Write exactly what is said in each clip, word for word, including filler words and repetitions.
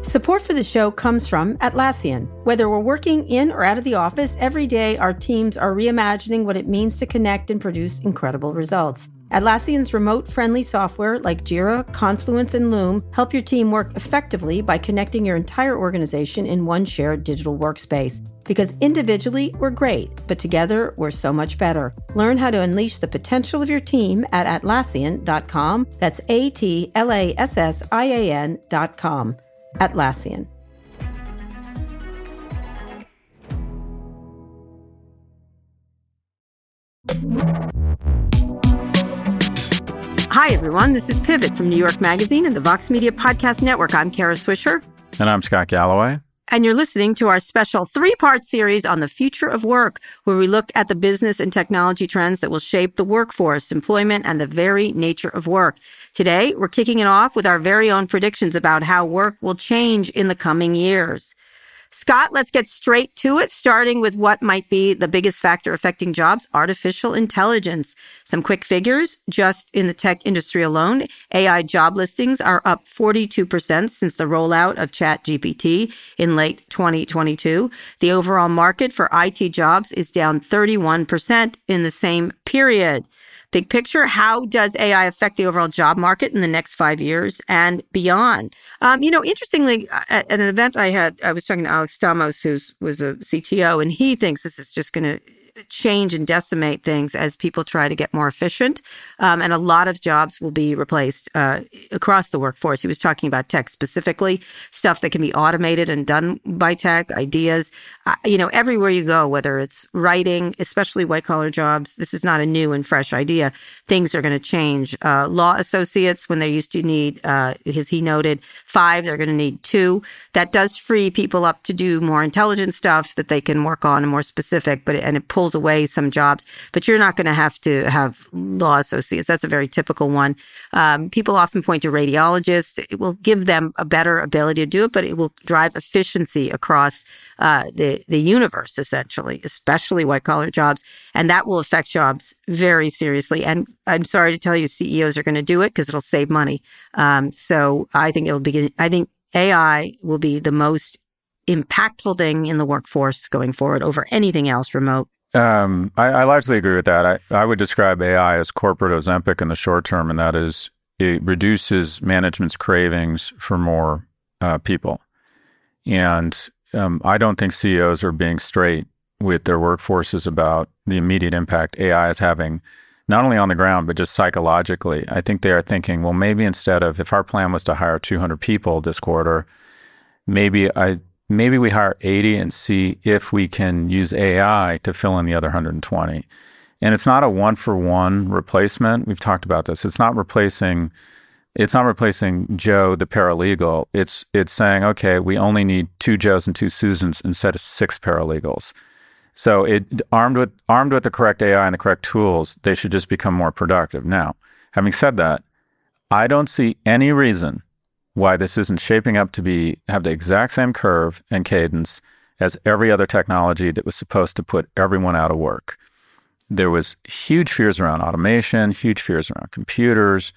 Support for the show comes from Atlassian. Whether we're working in or out of the office, every day our teams are reimagining what it means to connect and produce incredible results. Atlassian's remote-friendly software like Jira, Confluence, and Loom help your team work effectively by connecting your entire organization in one shared digital workspace. Because individually, we're great, but together, we're so much better. Learn how to unleash the potential of your team at Atlassian dot com. That's A T L A S S I A N dot com. Atlassian. Hi, everyone. This is Pivot from New York Magazine and the Vox Media Podcast Network. I'm Kara Swisher. And I'm Scott Galloway. And you're listening to our special three-part series on the future of work, where we look at the business and technology trends that will shape the workforce, employment, and the very nature of work. Today, we're kicking it off with our very own predictions about how work will change in the coming years. Scott, let's get straight to it, starting with what might be the biggest factor affecting jobs, artificial intelligence. Some quick figures, just in the tech industry alone, A I job listings are up forty-two percent since the rollout of ChatGPT in late twenty twenty-two. The overall market for I T jobs is down thirty-one percent in the same period. Big picture, how does A I affect the overall job market in the next five years and beyond? Um, you know, interestingly, at, at an event I had, I was talking to Alex Stamos, who was a C T O, and he thinks this is just going to change and decimate things as people try to get more efficient. Um, and a lot of jobs will be replaced uh, across the workforce. He was talking about tech specifically, stuff that can be automated and done by tech, ideas. Uh, you know, everywhere you go, whether it's writing, especially white-collar jobs, this is not a new and fresh idea. Things are going to change. Uh, law associates, when they used to need, uh, as he noted, five, they're going to need two. That does free people up to do more intelligent stuff that they can work on and more specific, but it, and it pulls away some jobs, but you're not going to have to have law associates. That's a very typical one. Um, people often point to radiologists. It will give them a better ability to do it, but it will drive efficiency across uh, the, the universe, essentially, especially white-collar jobs. And that will affect jobs very seriously. And I'm sorry to tell you, C E Os are going to do it because it'll save money. Um, so I think it'll be, I think A I will be the most impactful thing in the workforce going forward over anything else remote. Um, I, I largely agree with that. I, I would describe A I as corporate Ozempic in the short term, and that is it reduces management's cravings for more uh, people. And um, I don't think C E Os are being straight with their workforces about the immediate impact A I is having, not only on the ground, but just psychologically. I think they are thinking, well, maybe instead of, if our plan was to hire two hundred people this quarter, maybe I... Maybe we hire eighty and see if we can use A I to fill in the other one hundred twenty. And it's not a one-for-one replacement. We've talked about this. It's not replacing it's not replacing Joe, the paralegal. It's it's saying, okay, we only need two Joes and two Susans instead of six paralegals. So it armed with armed with the correct A I and the correct tools, they should just become more productive. Now, having said that, I don't see any reason why this isn't shaping up to be have the exact same curve and cadence as every other technology that was supposed to put everyone out of work. There was huge fears around automation, huge fears around computers,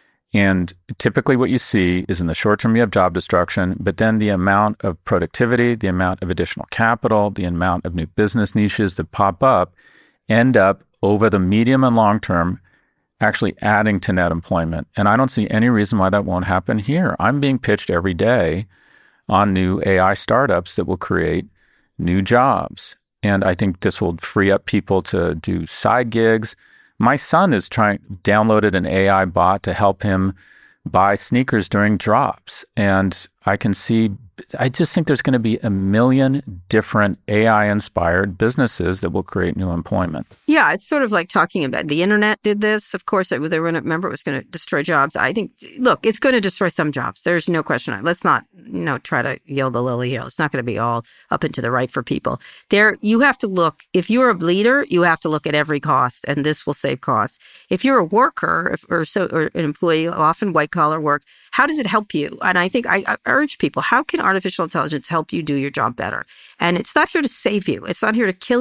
and typically what you see is in the short term you have job destruction, but then the amount of productivity, the amount of additional capital, the amount of new business niches that pop up end up over the medium and long term actually adding to net employment. And I don't see any reason why that won't happen here. I'm being pitched every day on new A I startups that will create new jobs. And I think this will free up people to do side gigs. My son is trying, downloaded an A I bot to help him buy sneakers during drops. And I can see, I just think there's going to be a million different A I-inspired businesses that will create new employment. Yeah, it's sort of like talking about the internet did this. Of course, they were going to remember it was going to destroy jobs. I think, look, it's going to destroy some jobs. There's no question. Let's not, you know, try to yell the lily hill. It's not going to be all up and to the right for people. There, you have to look, if you're a leader, you have to look at every cost, and this will save costs. If you're a worker if, or so or an employee, often white collar work, how does it help you? And I think I, I urge people, how can artificial intelligence help you do your job better? And it's not here to save you. It's not here to kill you.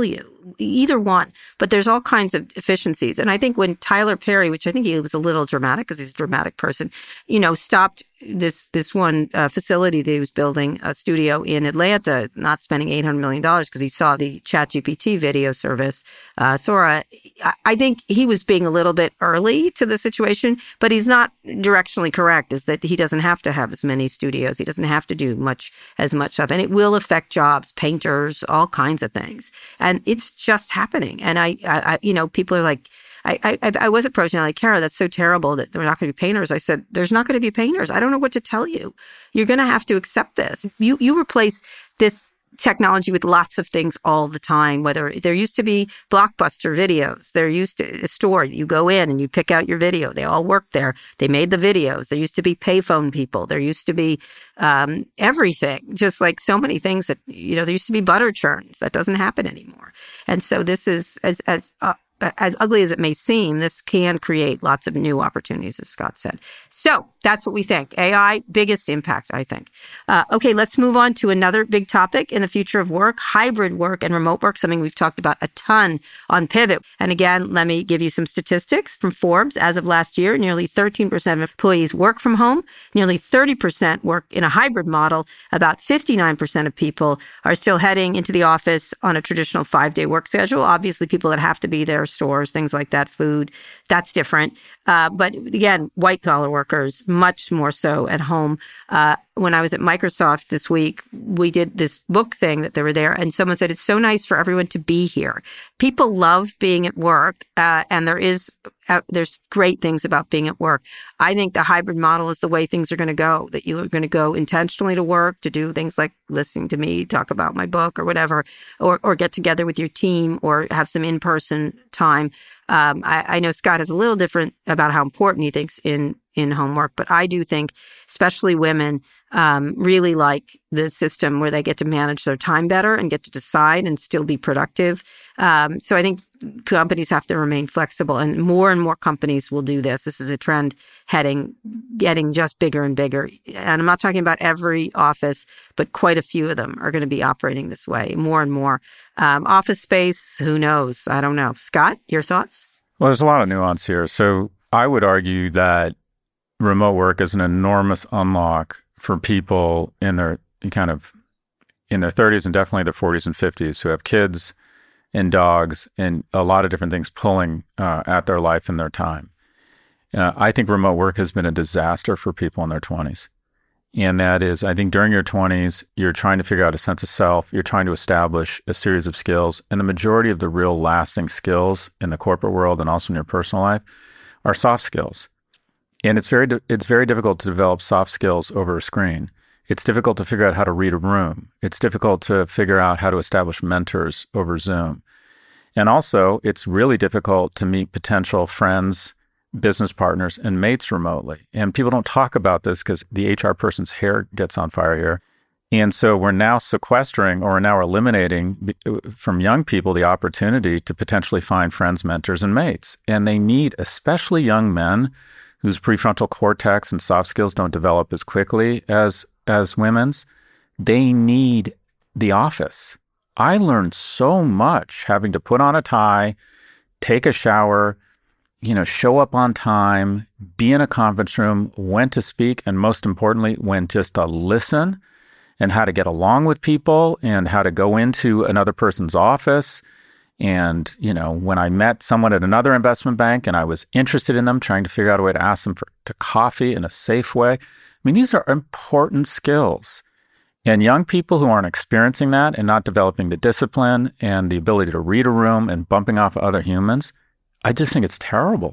either one, but there's all kinds of efficiencies. And I think when Tyler Perry, which I think he was a little dramatic because he's a dramatic person, you know, stopped this this one uh, facility that he was building, a studio in Atlanta, not spending eight hundred million dollars because he saw the ChatGPT video service, uh, Sora. I, I think he was being a little bit early to the situation, but he's not directionally correct, is that he doesn't have to have as many studios. He doesn't have to do much as much stuff. And it will affect jobs, painters, all kinds of things. And it's just happening. And I, I, I you know, people are like, I, I, I was approaching like, Kara, that's so terrible that we're not going to be painters. I said, there's not going to be painters. I don't know what to tell you. You're going to have to accept this. You, you replace this technology with lots of things all the time, whether there used to be Blockbuster videos. There used to a store, you go in and you pick out your video. They all worked there. They made the videos. There used to be payphone people. There used to be um, everything, just like so many things that, you know, there used to be butter churns. That doesn't happen anymore. And so this is, as, as, uh, as ugly as it may seem, this can create lots of new opportunities, as Scott said. So that's what we think. A I, biggest impact, I think. Uh, okay, let's move on to another big topic in the future of work, hybrid work and remote work, something we've talked about a ton on Pivot. And again, let me give you some statistics from Forbes. As of last year, nearly thirteen percent of employees work from home. Nearly thirty percent work in a hybrid model. About fifty-nine percent of people are still heading into the office on a traditional five-day work schedule. Obviously, people that have to be there, stores, things like that, food, that's different. Uh, but again, white collar workers, much more so at home. Uh, when I was at Microsoft this week, we did this book thing that they were there, and someone said, it's so nice for everyone to be here. People love being at work, uh, and there is uh, there's great things about being at work. I think the hybrid model is the way things are going to go, that you are going to go intentionally to work, to do things like listening to me talk about my book or whatever, or, or get together with your team or have some in-person time. Um, I, I know Scott is a little different about how important he thinks in in homework, but I do think, especially women, um, really like the system where they get to manage their time better and get to decide and still be productive. Um, so I think companies have to remain flexible, and more and more companies will do this. This is a trend heading, getting just bigger and bigger. And I'm not talking about every office, but quite a few of them are going to be operating this way, more and more. Um, office space, who knows? I don't know. Scott, your thoughts? Well, there's a lot of nuance here. So I would argue that remote work is an enormous unlock for people in their kind of in their thirties and definitely their forties and fifties who have kids and dogs and a lot of different things pulling uh, at their life and their time. Uh, I think remote work has been a disaster for people in their twenties. And that is, I think during your twenties, you're trying to figure out a sense of self. You're trying to establish a series of skills. And the majority of the real lasting skills in the corporate world and also in your personal life are soft skills. And it's very it's very difficult to develop soft skills over a screen. It's difficult to figure out how to read a room. It's difficult to figure out how to establish mentors over Zoom. And also, it's really difficult to meet potential friends, business partners, and mates remotely. And people don't talk about this because the H R person's hair gets on fire here. And so we're now sequestering or we're now eliminating from young people the opportunity to potentially find friends, mentors, and mates. And they need, especially young men, whose prefrontal cortex and soft skills don't develop as quickly as as women's, they need the office. I learned so much having to put on a tie, take a shower, you know, show up on time, be in a conference room, when to speak, and most importantly, when just to listen, and how to get along with people and how to go into another person's office. And, you know, when I met someone at another investment bank and I was interested in them, trying to figure out a way to ask them for to coffee in a safe way. I mean, these are important skills. And young people who aren't experiencing that and not developing the discipline and the ability to read a room and bumping off other humans, I just think it's terrible.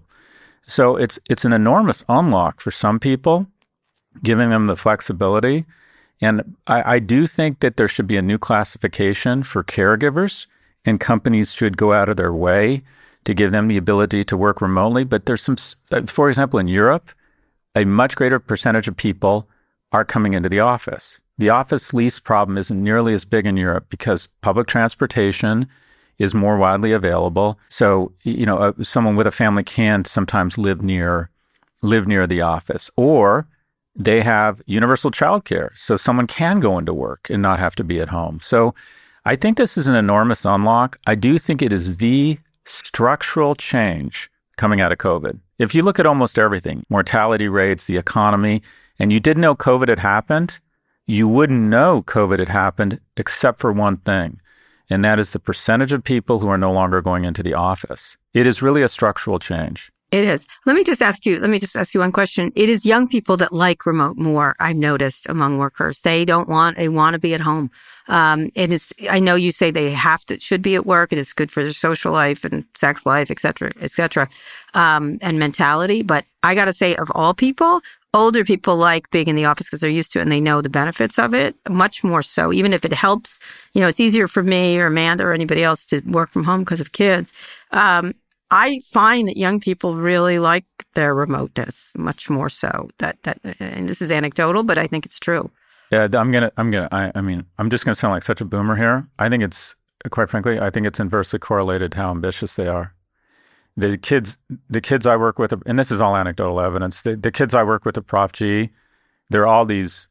So it's it's an enormous unlock for some people, giving them the flexibility. And I, I do think that there should be a new classification for caregivers. And companies should go out of their way to give them the ability to work remotely. But there's some, for example, in Europe, a much greater percentage of people are coming into the office. The office lease problem isn't nearly as big in Europe because public transportation is more widely available. So, you know, uh, someone with a family can sometimes live near, live near the office, or they have universal childcare. So someone can go into work and not have to be at home. So I think this is an enormous unlock. I do think it is the structural change coming out of COVID. If you look at almost everything, mortality rates, the economy, and you didn't know COVID had happened, you wouldn't know COVID had happened except for one thing, and that is the percentage of people who are no longer going into the office. It is really a structural change. It is. Let me just ask you, let me just ask you one question. It is young people that like remote more, I've noticed among workers. They don't want, they want to be at home. Um, it is, I know you say they have to, should be at work and it's good for their social life and sex life, et cetera, et cetera, um, and mentality. But I got to say, of all people, older people like being in the office because they're used to it and they know the benefits of it, much more so. Even if it helps, you know, it's easier for me or Amanda or anybody else to work from home because of kids. Um, I find that young people really like their remoteness much more so. That that, and this is anecdotal, but I think it's true. Yeah, I'm gonna, I'm gonna, I, I mean, I'm just gonna sound like such a boomer here. I think it's, quite frankly, I think it's inversely correlated to how ambitious they are. The kids, the kids I work with, and this is all anecdotal evidence. The, the kids I work with at Prof G, they're all these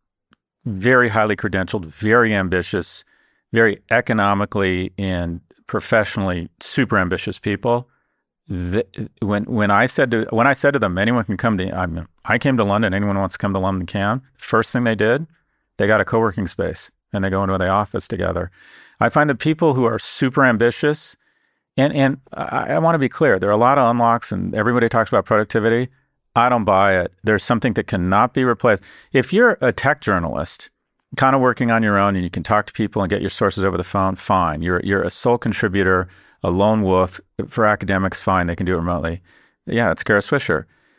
very highly credentialed, very ambitious, very economically and professionally super ambitious people. The, when when I said to when I said to them, anyone can come to. I mean, I came to London. Anyone wants to come to London can. First thing they did, they got a co-working space and they go into the office together. I find that people who are super ambitious, and and I, I want to be clear, there are a lot of unlocks, and everybody talks about productivity. I don't buy it. There's something that cannot be replaced. If you're a tech journalist, kind of working on your own, and you can talk to people and get your sources over the phone, fine. You're you're a sole contributor, a lone wolf. For academics, fine, they can do it remotely. Yeah, it's Kara Swisher.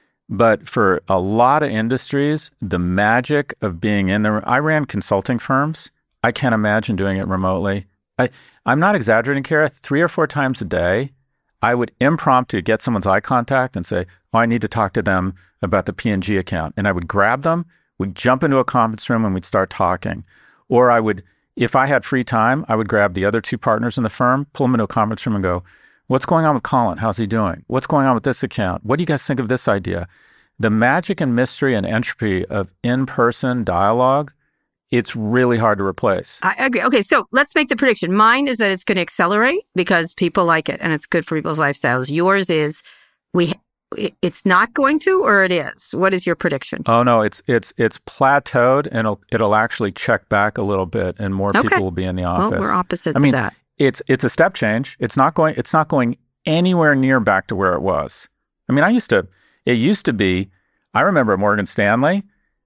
But for a lot of industries, the magic of being in there, I ran consulting firms. I can't imagine doing it remotely. I, I'm not exaggerating, Kara. Three or four times a day, I would impromptu get someone's eye contact and say, oh, I need to talk to them about the P and G account. And I would grab them, we'd jump into a conference room and we'd start talking. Or I would, if I had free time, I would grab the other two partners in the firm, pull them into a conference room and go, what's going on with Colin? How's he doing? What's going on with this account? What do you guys think of this idea? The magic and mystery and entropy of in-person dialogue, it's really hard to replace. I agree. Okay, so let's make the prediction. Mine is that it's going to accelerate because people like it and it's good for people's lifestyles. Yours is we it's not going to, or it is? What is your prediction? Oh no, it's it's it's plateaued and it'll it'll actually check back a little bit and more okay. people will be in the office. Well, we're opposite I mean, of that. It's it's a step change. It's not going it's not going anywhere near back to where it was. I mean, I used to it used to be, I remember at Morgan Stanley,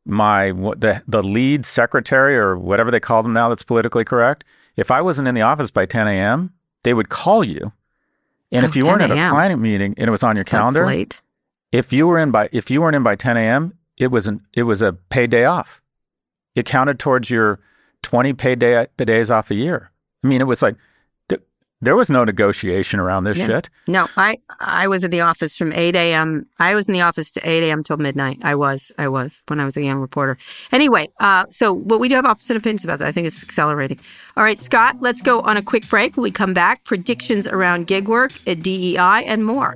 my the the lead secretary or whatever they call them now that's politically correct, if I wasn't in the office by ten a.m., they would call you. And oh, if you weren't at a client meeting and it was on your calendar, that's late. if you were in by if you weren't in by ten a.m., it was an it was a paid day off. It counted towards your twenty paid day, days off a year. I mean, it was like there was no negotiation around this yeah. shit. No, I I was in the office from eight a.m. I was in the office to eight a.m. till midnight. I was, I was, when I was a young reporter. Anyway, uh, so what we do have opposite opinions about that. I think it's accelerating. All right, Scott, let's go on a quick break. When we come back, predictions around gig work, D E I, and more.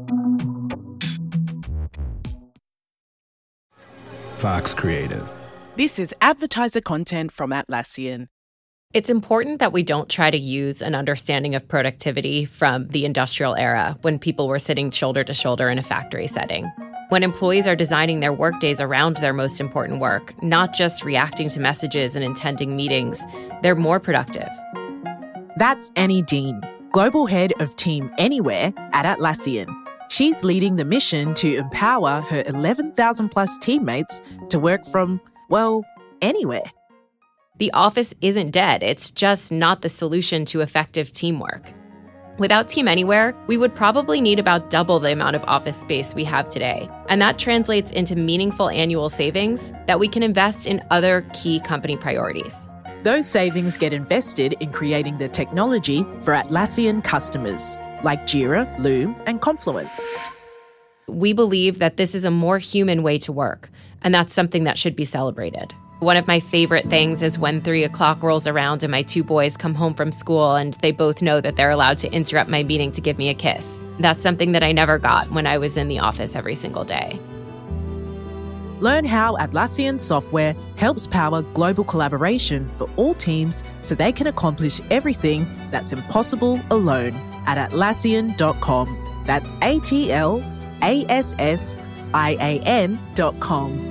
Fox Creative. This is advertiser content from Atlassian. It's important that we don't try to use an understanding of productivity from the industrial era when people were sitting shoulder to shoulder in a factory setting. When employees are designing their workdays around their most important work, not just reacting to messages and attending meetings, they're more productive. That's Annie Dean, Global Head of Team Anywhere at Atlassian. She's leading the mission to empower her eleven thousand plus teammates to work from, well, anywhere. The office isn't dead. It's just not the solution to effective teamwork. Without Team Anywhere, we would probably need about double the amount of office space we have today. And that translates into meaningful annual savings that we can invest in other key company priorities. Those savings get invested in creating the technology for Atlassian customers, like Jira, Loom, and Confluence. We believe that this is a more human way to work, and that's something that should be celebrated. One of my favorite things is when three o'clock rolls around and my two boys come home from school and they both know that they're allowed to interrupt my meeting to give me a kiss. That's something that I never got when I was in the office every single day. Learn how Atlassian software helps power global collaboration for all teams so they can accomplish everything that's impossible alone at Atlassian dot com. That's A T L A S S I A N dot com.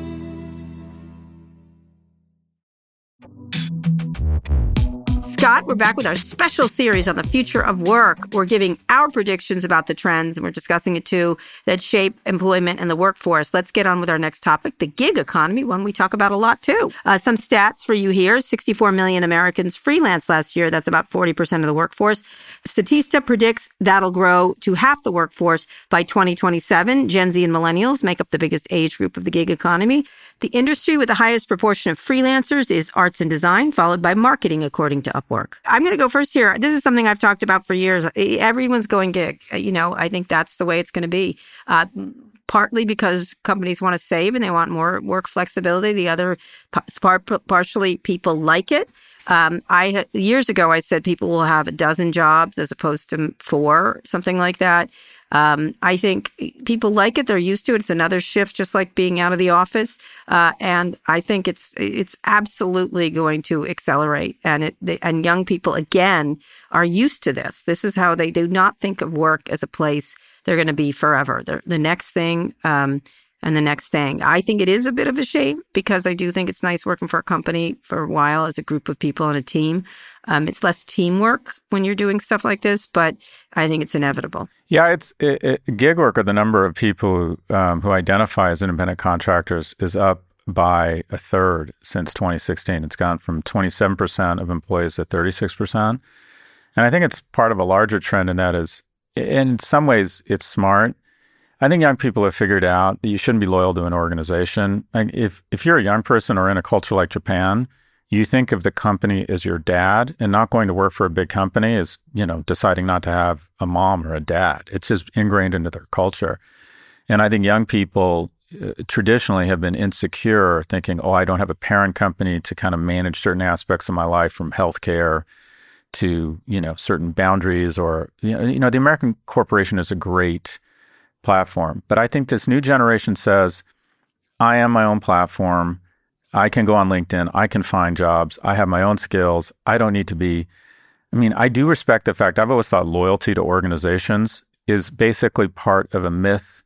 Scott, we're back with our special series on the future of work. We're giving our predictions about the trends, and we're discussing it too, that shape employment and the workforce. Let's get on with our next topic, the gig economy, one we talk about a lot too. Uh, some stats for you here. sixty-four million Americans freelanced last year. That's about forty percent of the workforce. Statista predicts that'll grow to half the workforce by twenty twenty-seven. Gen Z and millennials make up the biggest age group of the gig economy. The industry with the highest proportion of freelancers is arts and design, followed by marketing, according to Upwork. I'm going to go first here. This is something I've talked about for years. Everyone's going gig. You know, I think that's the way it's going to be. Uh, partly because companies want to save and they want more work flexibility. The other part, partially people like it. Um, I years ago, I said people will have a dozen jobs as opposed to four, something like that. Um, I think people like it. They're used to it. It's another shift, just like being out of the office. Uh, and I think it's it's absolutely going to accelerate. And it they, and young people, again, are used to this. This is how they do not think of work as a place they're going to be forever. They're, the next thing um, and the next thing. I think it is a bit of a shame because I do think it's nice working for a company for a while as a group of people and a team. Um, it's less teamwork when you're doing stuff like this, but I think it's inevitable. Yeah, it's it, it, gig work, or the number of people um, who identify as independent contractors, is up by a third since twenty sixteen. It's gone from twenty-seven percent of employees to thirty-six percent. And I think it's part of a larger trend, and that is, in some ways, it's smart. I think young people have figured out that you shouldn't be loyal to an organization. Like if if you're a young person or in a culture like Japan, you think of the company as your dad, and not going to work for a big company is, you know, deciding not to have a mom or a dad. It's just ingrained into their culture. And I think young people uh, traditionally have been insecure, thinking, oh, I don't have a parent company to kind of manage certain aspects of my life, from healthcare to, you know, certain boundaries, or, you know, you know, the American corporation is a great platform. But I think this new generation says, I am my own platform. I can go on LinkedIn. I can find jobs. I have my own skills. I don't need to be, I mean, I do respect the fact, I've always thought loyalty to organizations is basically part of a myth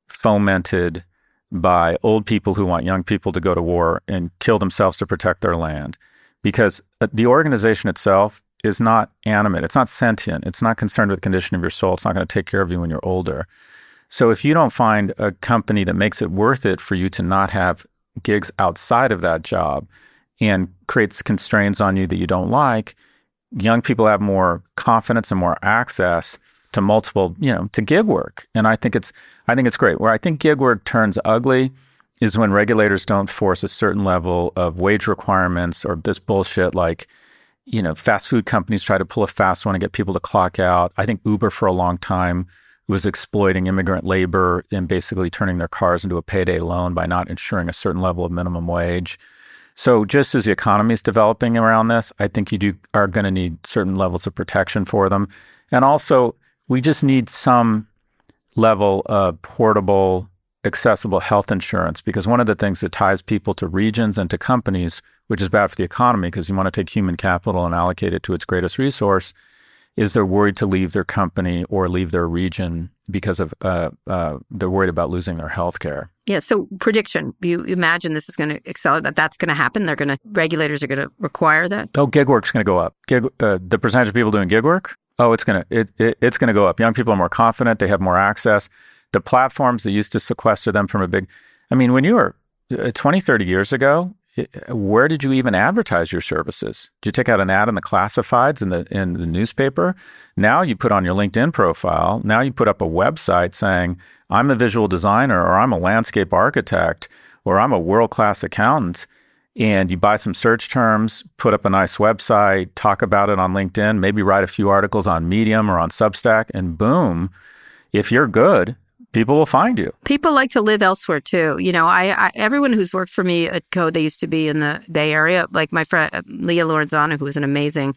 fomented by old people who want young people to go to war and kill themselves to protect their land. Because the organization itself is not animate. It's not sentient. It's not concerned with the condition of your soul. It's not going to take care of you when you're older. So if you don't find a company that makes it worth it for you to not have gigs outside of that job and creates constraints on you that you don't like, young people have more confidence and more access to multiple, you know, to gig work. And I think it's, I think it's great. Where I think gig work turns ugly is when regulators don't force a certain level of wage requirements, or this bullshit like, you know, fast food companies try to pull a fast one and get people to clock out. I think Uber for a long time was exploiting immigrant labor and basically turning their cars into a payday loan by not ensuring a certain level of minimum wage. So just as the economy is developing around this, I think you do are going to need certain levels of protection for them. And also, we just need some level of portable, accessible health insurance, because one of the things that ties people to regions and to companies, which is bad for the economy because you want to take human capital and allocate it to its greatest resource, is they're worried to leave their company or leave their region because of uh, uh, they're worried about losing their health care. Yeah. So prediction, you imagine this is going to accelerate, that that's going to happen. They're going to, regulators are going to require that. Oh, gig work's going to go up. Gig, uh, the percentage of people doing gig work, oh, it's going to, it, it, it's going to go up. Young people are more confident. They have more access. The platforms that used to sequester them from a big, I mean, when you were uh, twenty, thirty years ago, where did you even advertise your services? Did you take out an ad in the classifieds in the in the newspaper? Now you put on your LinkedIn profile. Now you put up a website saying, I'm a visual designer, or I'm a landscape architect, or I'm a world-class accountant. And you buy some search terms, put up a nice website, talk about it on LinkedIn, maybe write a few articles on Medium or on Substack, and boom, if you're good, people will find you. People like to live elsewhere too. You know, I, I everyone who's worked for me at Code, they used to be in the Bay Area. Like my friend Leah Lorenzano, who was an amazing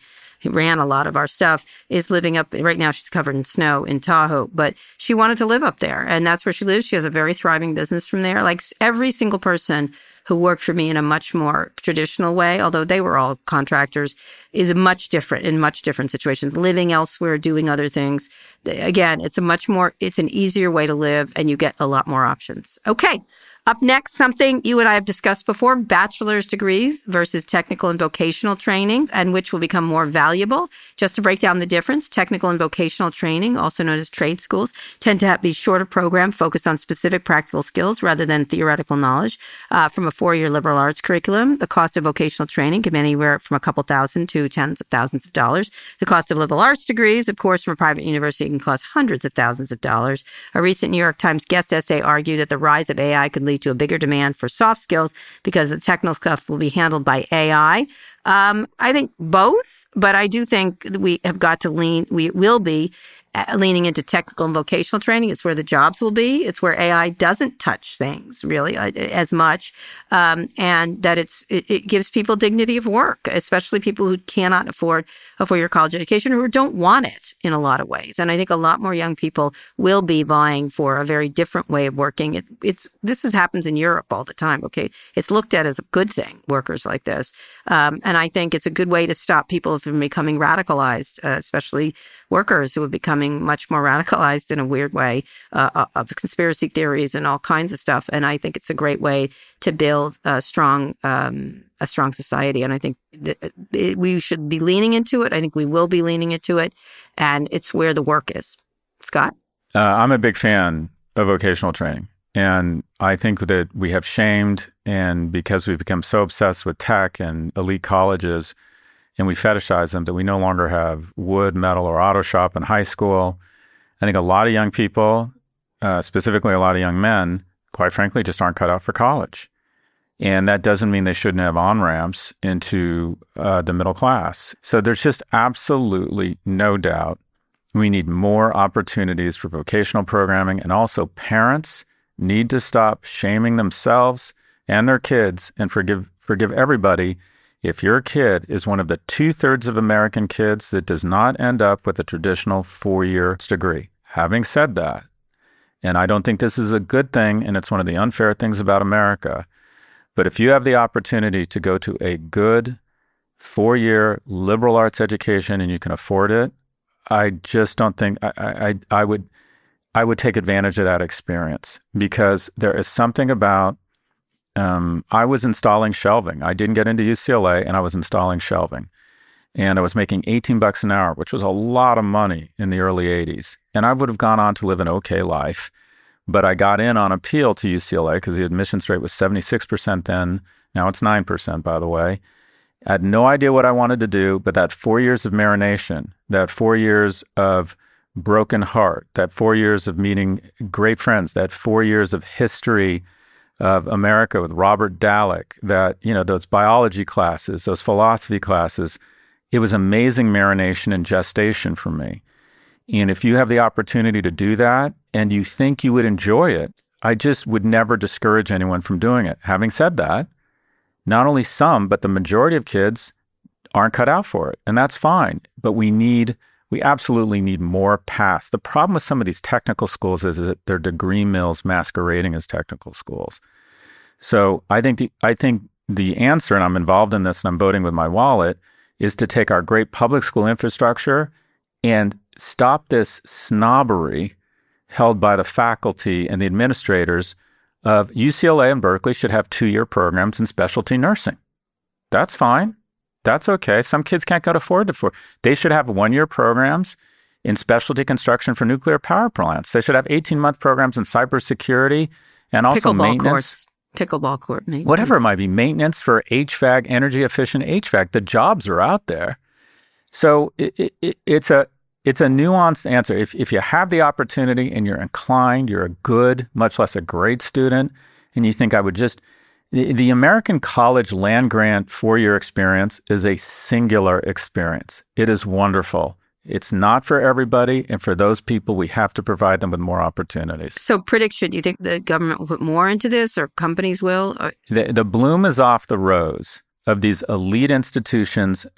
ran a lot of our stuff, is living up, right now she's covered in snow in Tahoe, but she wanted to live up there. And that's where she lives. She has a very thriving business from there. Like every single person who worked for me in a much more traditional way, although they were all contractors, is much different in much different situations, living elsewhere, doing other things. Again, it's a much more, it's an easier way to live and you get a lot more options. Okay. Up next, something you and I have discussed before, bachelor's degrees versus technical and vocational training, and which will become more valuable. Just to break down the difference, technical and vocational training, also known as trade schools, tend to have, be shorter programs focused on specific practical skills rather than theoretical knowledge. Uh, from a four-year liberal arts curriculum, the cost of vocational training can be anywhere from a couple thousand to tens of thousands of dollars. The cost of liberal arts degrees, of course, from a private university can cost hundreds of thousands of dollars. A recent New York Times guest essay argued that the rise of A I could lead to a bigger demand for soft skills because the technical stuff will be handled by A I. Um, I think both, but I do think that we have got to lean, we will be leaning into technical and vocational training. It's where the jobs will be. It's where A I doesn't touch things really uh, as much. Um, and that it's, it, it gives people dignity of work, especially people who cannot afford a four-year college education or who don't want it in a lot of ways. And I think a lot more young people will be vying for a very different way of working. It, it's, this is, happens in Europe all the time. Okay. It's looked at as a good thing, workers like this. Um, and I think it's a good way to stop people from becoming radicalized, uh, especially workers who have become much more radicalized in a weird way uh, of conspiracy theories and all kinds of stuff. And I think it's a great way to build a strong, um, a strong society. And I think that it, we should be leaning into it. I think we will be leaning into it. And it's where the work is. Scott? Uh, I'm a big fan of vocational training. And I think that we have shamed, and because we've become so obsessed with tech and elite colleges, and we fetishize them, that we no longer have wood, metal, or auto shop in high school. I think a lot of young people, uh, specifically a lot of young men, quite frankly, just aren't cut out for college. And that doesn't mean they shouldn't have on-ramps into uh, the middle class. So there's just absolutely no doubt we need more opportunities for vocational programming. And also parents need to stop shaming themselves and their kids and forgive forgive everybody. If your kid is one of the two-thirds of American kids that does not end up with a traditional four-year degree. Having said that, and I don't think this is a good thing, and it's one of the unfair things about America, but if you have the opportunity to go to a good four-year liberal arts education and you can afford it, I just don't think I, I, I would I would take advantage of that experience, because there is something about Um, I was installing shelving. I didn't get into U C L A, and I was installing shelving. And I was making eighteen bucks an hour, which was a lot of money in the early eighties. And I would have gone on to live an okay life. But I got in on appeal to U C L A because the admissions rate was seventy-six percent then. Now it's nine percent, by the way. I had no idea what I wanted to do, but that four years of marination, that four years of broken heart, that four years of meeting great friends, that four years of history of America with Robert Dallek, that, you know, those biology classes, those philosophy classes, it was amazing marination and gestation for me. And if you have the opportunity to do that and you think you would enjoy it, I just would never discourage anyone from doing it. Having said that, not only some, but the majority of kids aren't cut out for it. And that's fine. But we need, we absolutely need more paths. The problem with some of these technical schools is that they're degree mills masquerading as technical schools. So I think the, I think the answer, and I'm involved in this and I'm voting with my wallet, is to take our great public school infrastructure and stop this snobbery held by the faculty and the administrators of U C L A and Berkeley should have two-year programs in specialty nursing. That's fine. That's okay. Some kids can't get afford it for. They should have one-year programs in specialty construction for nuclear power plants. They should have eighteen-month programs in cybersecurity and also Pickleball maintenance. Courts. Pickleball court maintenance. Whatever it might be, maintenance for H V A C, energy-efficient H V A C. The jobs are out there. So it, it, it's a it's a nuanced answer. If if you have the opportunity and you're inclined, you're a good, much less a great student, and you think I would just... The, the American college land-grant four-year experience is a singular experience. It is wonderful. It's not for everybody, and for those people, we have to provide them with more opportunities. So prediction, do you think the government will put more into this, or companies will? Or? The, the bloom is off the rose of these elite institutions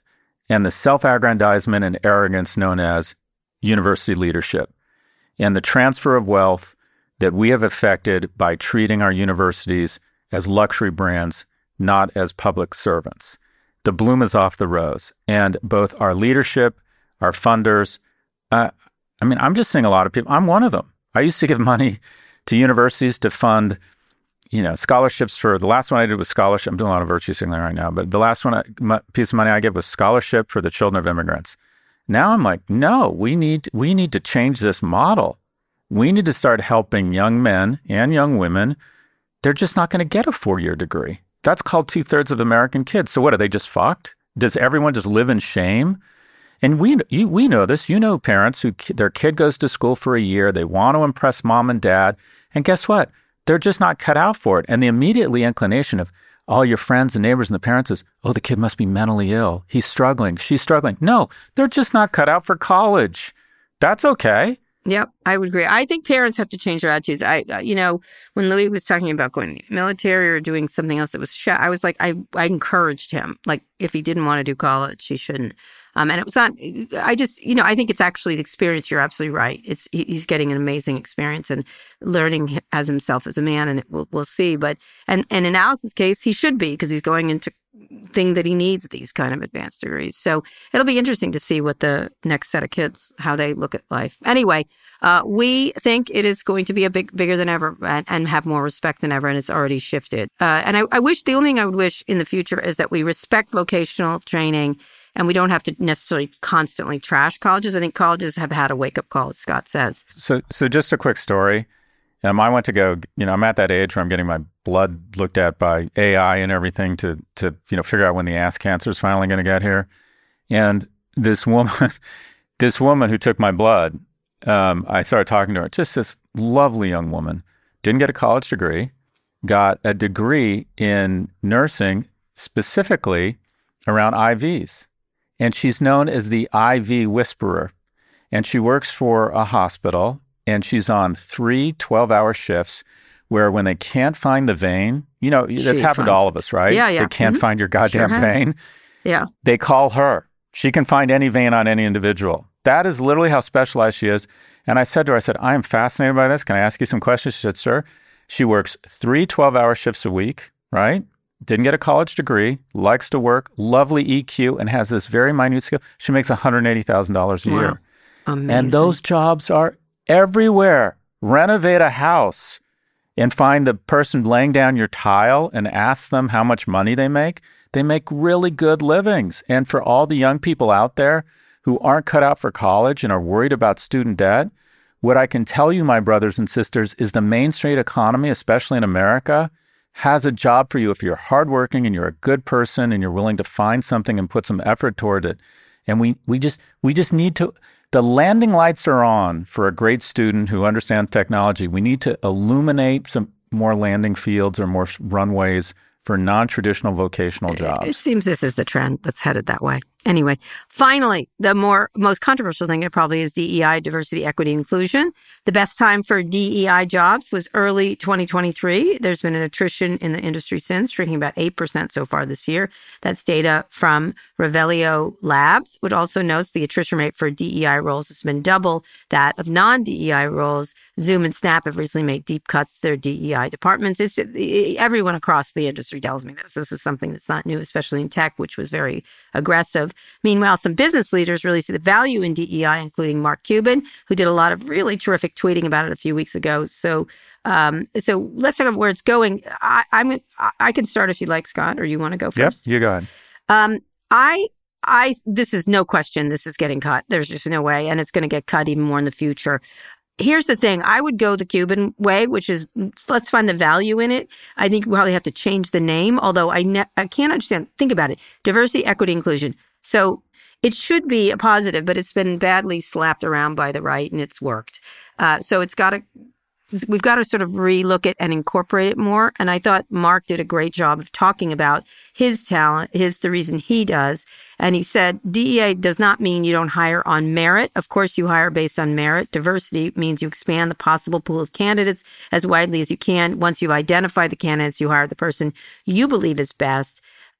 and the self-aggrandizement and arrogance known as university leadership, and the transfer of wealth that we have affected by treating our universities as luxury brands, not as public servants. The bloom is off the rose. And both our leadership, our funders, uh, I mean, I'm just seeing a lot of people. I'm one of them. I used to give money to universities to fund, you know, scholarships for, the last one I did was scholarship. I'm doing a lot of virtue signaling right now, but the last one, I, my, piece of money I gave was scholarship for the children of immigrants. Now I'm like, no, we need, we need to change this model. We need to start helping young men and young women. They're just not going to get a four-year degree. That's called two-thirds of American kids. So what, are they just fucked? Does everyone just live in shame? And we you, we know this. You know parents who their kid goes to school for a year. They want to impress mom and dad. And guess what? They're just not cut out for it. And the immediately inclination of all your friends and neighbors and the parents is, oh, the kid must be mentally ill. He's struggling. She's struggling. No, they're just not cut out for college. That's okay. Yep, I would agree. I think parents have to change their attitudes. I, uh, you know, when Louis was talking about going to the military or doing something else that was, sh- I was like, I, I encouraged him. Like, if he didn't want to do college, he shouldn't. Um, and it was not, I just, you know, I think it's actually the experience. You're absolutely right. It's, he's getting an amazing experience and learning as himself as a man, and it, we'll, we'll see. But, and, and in Alex's case, he should be, because he's going into thing that he needs these kind of advanced degrees. So it'll be interesting to see what the next set of kids, how they look at life. Anyway, uh, we think it is going to be a big, bigger than ever and, and have more respect than ever. And it's already shifted. Uh, and I, I wish, the only thing I would wish in the future is that we respect vocational training and we don't have to necessarily constantly trash colleges. I think colleges have had a wake-up call, as Scott says. So, so just a quick story. Um, I went to go, you know, I'm at that age where I'm getting my blood looked at by A I and everything to, to you know, figure out when the ass cancer is finally going to get here. And this woman, this woman who took my blood, um, I started talking to her, just this lovely young woman, didn't get a college degree, got a degree in nursing, specifically around I Vs. And she's known as the I V whisperer. And she works for a hospital. And she's on three twelve-hour shifts where when they can't find the vein, you know, she that's happened finds. to all of us, right? Yeah, yeah. They can't mm-hmm. find your goddamn sure vein. Yeah. They call her. She can find any vein on any individual. That is literally how specialized she is. And I said to her, I said, I am fascinated by this. Can I ask you some questions? She said, sir. She works three twelve-hour shifts a week, right? Didn't get a college degree, likes to work, lovely E Q, and has this very minute skill. She makes one hundred eighty thousand dollars a wow. year. Amazing. And those jobs are everywhere. Renovate a house and find the person laying down your tile and ask them how much money they make. They make really good livings. And for all the young people out there who aren't cut out for college and are worried about student debt, what I can tell you, my brothers and sisters, is the Main Street economy, especially in America, has a job for you if you're hardworking and you're a good person and you're willing to find something and put some effort toward it. And we we just we just need to, the landing lights are on for a great student who understands technology. We need to illuminate some more landing fields or more runways for non-traditional vocational jobs. It seems this is the trend that's headed that way. Anyway, finally, the more most controversial thing probably is D E I, diversity, equity, inclusion. The best time for D E I jobs was early twenty twenty-three. There's been an attrition in the industry since, shrinking about eight percent so far this year. That's data from Revelio Labs, which also notes the attrition rate for D E I roles has been double that of non-D E I roles. Zoom and Snap have recently made deep cuts to their D E I departments. It's, everyone across the industry tells me this. This is something that's not new, especially in tech, which was very aggressive. Meanwhile, some business leaders really see the value in D E I, including Mark Cuban, who did a lot of really terrific tweeting about it a few weeks ago. So, um, so let's talk about where it's going. I, I'm, I can start if you'd like, Scott, or you want to go first? Yep, you go ahead. Um, I, I, this is no question. This is getting cut. There's just no way, and it's going to get cut even more in the future. Here's the thing. I would go the Cuban way, which is let's find the value in it. I think we probably have to change the name, although I, ne- I can't understand. Think about it. Diversity, equity, inclusion. So it should be a positive, but it's been badly slapped around by the right and it's worked. Uh, so it's got to, we've got to sort of relook it and incorporate it more. And I thought Mark did a great job of talking about his talent, his, the reason he does. And he said, D E I does not mean you don't hire on merit. Of course, you hire based on merit. Diversity means you expand the possible pool of candidates as widely as you can. Once you've identified the candidates, you hire the person you believe is best.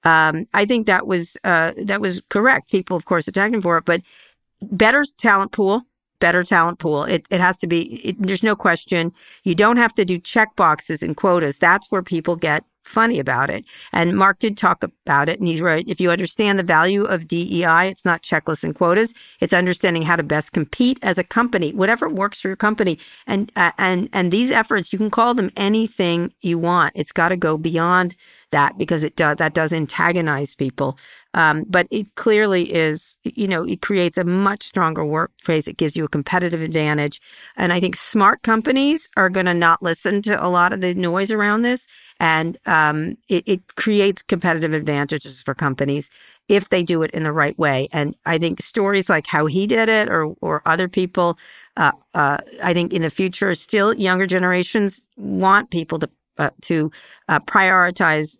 Um, I think that was uh, that was correct. People, of course, attacked him for it, but better talent pool, better talent pool. It it has to be. It, there's no question. You don't have to do check boxes and quotas. That's where people get funny about it. And Mark did talk about it, and he's right. If you understand the value of D E I, it's not checklists and quotas. It's understanding how to best compete as a company, whatever works for your company. And uh, and and these efforts, you can call them anything you want. It's got to go beyond that because it does that does antagonize people. Um, but it clearly is, you know, it creates a much stronger workplace. It gives you a competitive advantage. And I think smart companies are going to not listen to a lot of the noise around this. And um, it, it creates competitive advantages for companies if they do it in the right way. And I think stories like how he did it or or other people, uh, uh, I think in the future, still younger generations want people to uh, to uh, prioritize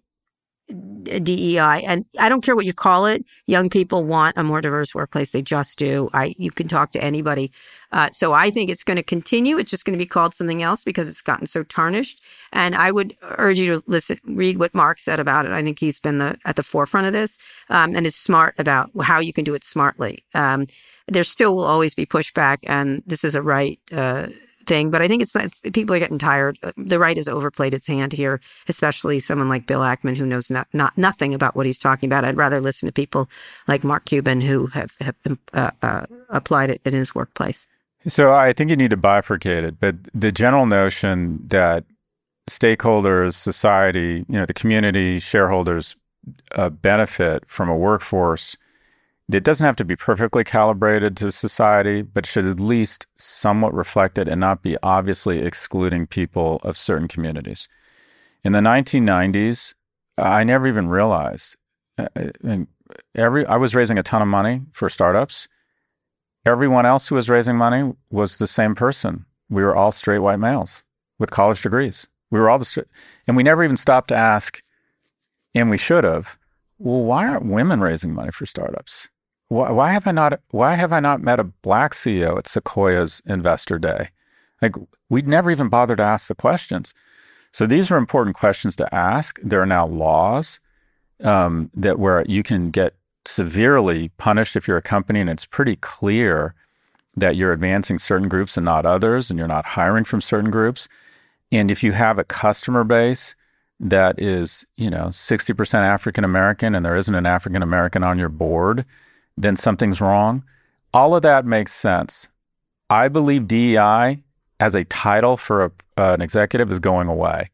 D E I. And I don't care what you call it. Young people want a more diverse workplace. They just do. I, you can talk to anybody. Uh, so I think it's going to continue. It's just going to be called something else because it's gotten so tarnished. And I would urge you to listen, read what Mark said about it. I think he's been the, at the forefront of this, um, and is smart about how you can do it smartly. Um, there still will always be pushback, and this is a right, uh, thing, but I think it's, it's people are getting tired. The right has overplayed its hand here, especially someone like Bill Ackman who knows not, not nothing about what he's talking about. I'd rather listen to people like Mark Cuban who have, have uh, uh, applied it in his workplace. So I think you need to bifurcate it, but the general notion that stakeholders, society, you know, the community, shareholders uh, benefit from a workforce it doesn't have to be perfectly calibrated to society, but should at least somewhat reflect it and not be obviously excluding people of certain communities. In the nineteen nineties, I never even realized. I, every I was raising a ton of money for startups. Everyone else who was raising money was the same person. We were all straight white males with college degrees. We were all the straight, and we never even stopped to ask, and we should have, well, why aren't women raising money for startups? Why, why have I not? Why have I not met a black C E O at Sequoia's Investor Day? Like, we'd never even bothered to ask the questions. So these are important questions to ask. There are now laws um, that where you can get severely punished if you're a company, and it's pretty clear that you're advancing certain groups and not others, and you're not hiring from certain groups. And if you have a customer base that is, you know, sixty percent African American and there isn't an African American on your board, then something's wrong. All of that makes sense. I believe D E I as a title for a, uh, an executive is going away.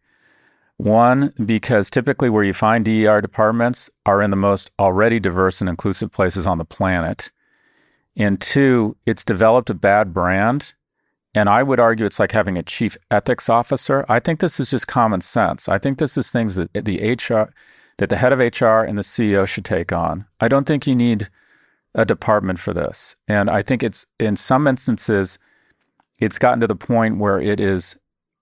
One, because typically where you find D E I departments are in the most already diverse and inclusive places on the planet. And two, it's developed a bad brand. And I would argue it's like having a chief ethics officer. I think this is just common sense. I think this is things that the H R, that the head of H R and the C E O should take on. I don't think you need a department for this. And I think it's, in some instances, it's gotten to the point where it is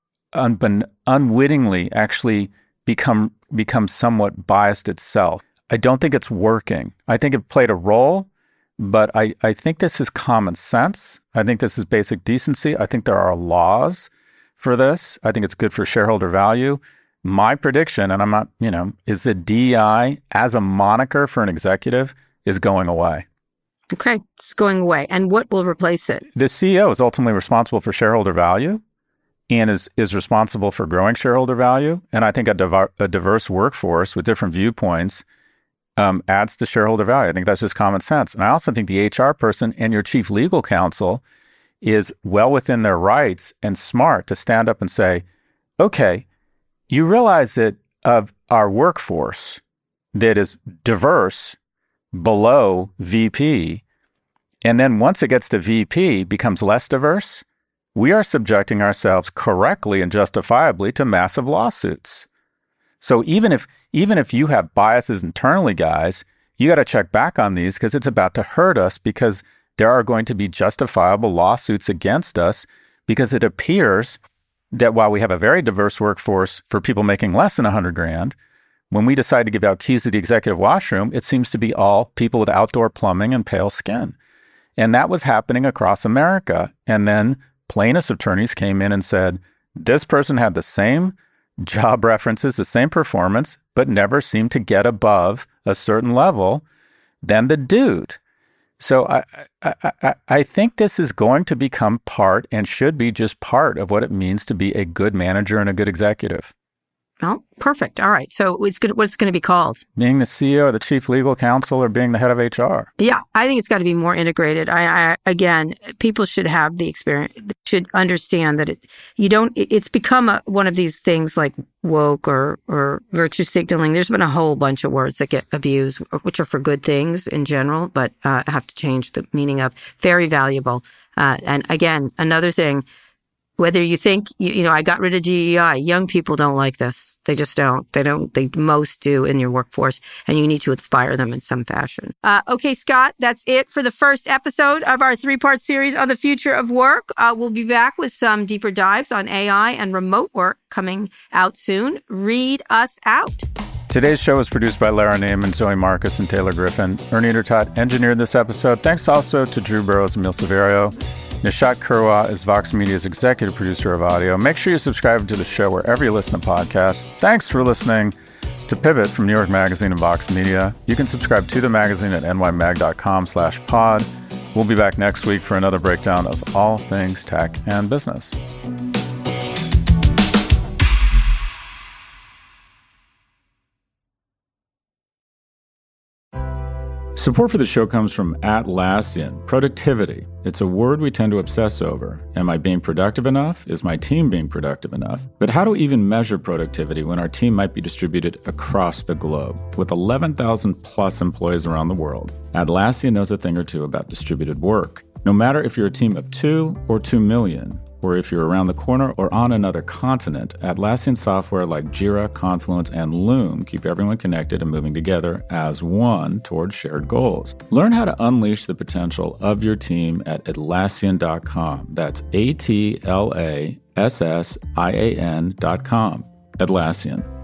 un- unwittingly actually become become somewhat biased itself. I don't think it's working. I think it played a role, but I, I think this is common sense. I think this is basic decency. I think there are laws for this. I think it's good for shareholder value. My prediction, and I'm not, you know, is that D E I as a moniker for an executive is going away. Okay, it's going away. And what will replace it? The C E O is ultimately responsible for shareholder value and is, is responsible for growing shareholder value. And I think a, div- a diverse workforce with different viewpoints um, adds to shareholder value. I think that's just common sense. And I also think the H R person and your chief legal counsel is well within their rights and smart to stand up and say, okay, you realize that of our workforce that is diverse below V P, and then once it gets to V P, becomes less diverse, we are subjecting ourselves correctly and justifiably to massive lawsuits. So even if even if you have biases internally, guys, you got to check back on these because it's about to hurt us, because there are going to be justifiable lawsuits against us, because it appears that while we have a very diverse workforce for people making less than one hundred grand, when we decide to give out keys to the executive washroom, it seems to be all people with outdoor plumbing and pale skin. And that was happening across America. And then plaintiffs' attorneys came in and said, this person had the same job references, the same performance, but never seemed to get above a certain level than the dude. So I, I, I, I think this is going to become part and should be just part of what it means to be a good manager and a good executive. Oh, perfect. All right. So it's good. What's going to be called? Being the C E O or the chief legal counsel or being the head of H R. Yeah, I think it's got to be more integrated. I, I again, people should have the experience, should understand that it. You don't. It, it's become a, one of these things like woke or or virtue signaling. There's been a whole bunch of words that get abused, which are for good things in general, but uh, have to change the meaning of. Very valuable. Uh, and again, another thing. Whether you think, you, you know, I got rid of D E I, young people don't like this. They just don't. They don't. They most do in your workforce, and you need to inspire them in some fashion. Uh, okay, Scott, that's it for the first episode of our three-part series on the future of work. Uh, we'll be back with some deeper dives on A I and remote work coming out soon. Read us out. Today's show was produced by Lara Neiman, Zoe Marcus, and Taylor Griffin. Ernie Intertot engineered this episode. Thanks also to Drew Burrows and Emil Severio. Nishat Kurwa is Vox Media's executive producer of audio. Make sure you subscribe to the show wherever you listen to podcasts. Thanks for listening to Pivot from New York Magazine and Vox Media. You can subscribe to the magazine at nymag.com slash pod. We'll be back next week for another breakdown of all things tech and business. Support for the show comes from Atlassian. Productivity. It's a word we tend to obsess over. Am I being productive enough? Is my team being productive enough? But how to even measure productivity when our team might be distributed across the globe? With eleven thousand plus employees around the world, Atlassian knows a thing or two about distributed work. No matter if you're a team of two or two million, or if you're around the corner or on another continent, Atlassian software like Jira, Confluence, and Loom keep everyone connected and moving together as one towards shared goals. Learn how to unleash the potential of your team at Atlassian dot com. That's A T L A S S I A N dot com. Atlassian.